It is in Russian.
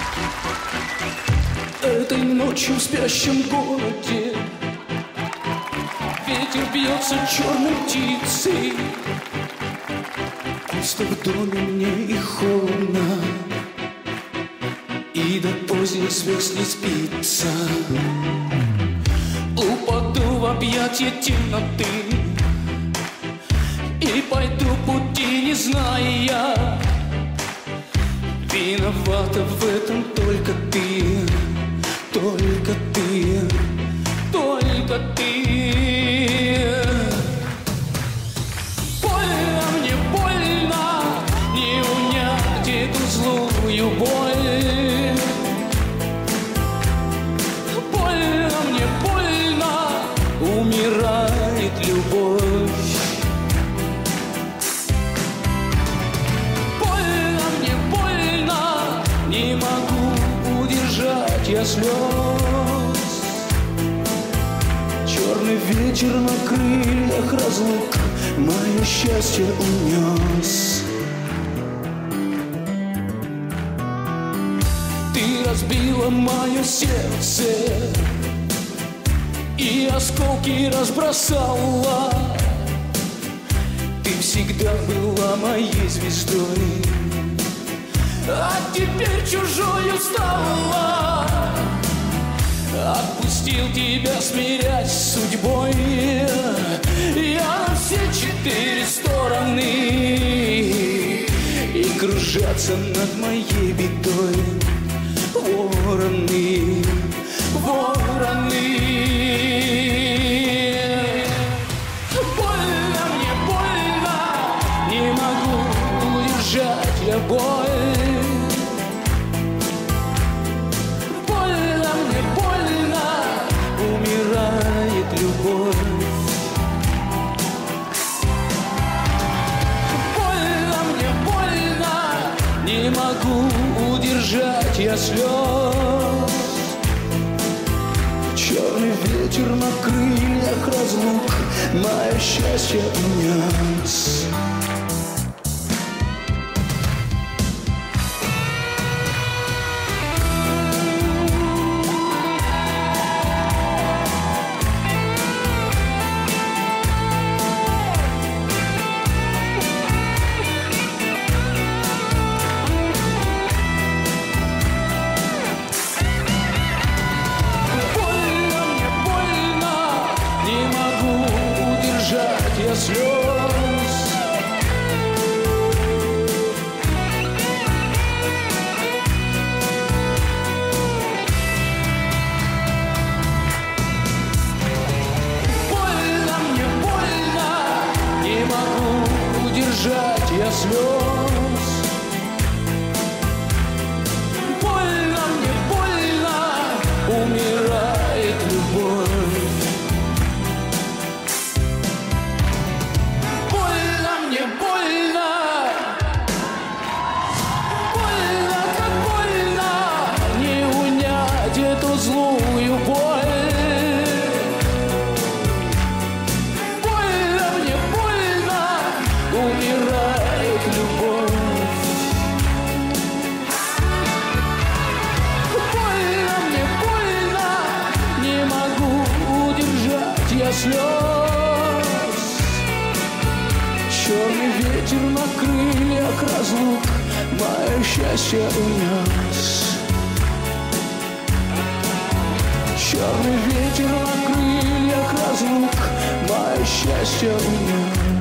Этой ночью в спящем городе ветер бьется черной птицей. Пусто в доме мне и холодно, и до поздних звезд не спится. Упаду в объятия темноты и пойду пути, не зная. Виновата в этом только ты, только ты, только ты. Больно мне, больно не унять эту злую боль. Больно мне, больно, умирает любовь. Больно мне, больно, не могу удержать я слез. Черный ветер на крыльях разлук мое счастье унес. Ты разбила мое сердце и осколки разбросала. Ты всегда была моей звездой, а теперь чужою стала. Отпустил тебя смирять с судьбой я на все четыре стороны, и кружатся над моей бедой вороны, вороны. Больно мне, больно, не могу удержать я боль. Любовь. Больно мне, больно, не могу удержать я слез. Черный ветер на крыльях разлук мое счастье унес. Слез. Больно мне, больно, не могу удержать я слез. Больно мне, больно, умирает любовь. Злую боль. Больно мне, больно, умирает любовь. Больно мне, больно, не могу удержать я слез. Черный ветер на крыльях разлук мое счастье унес. Черный ветер на крыльях разлук мое счастье унес.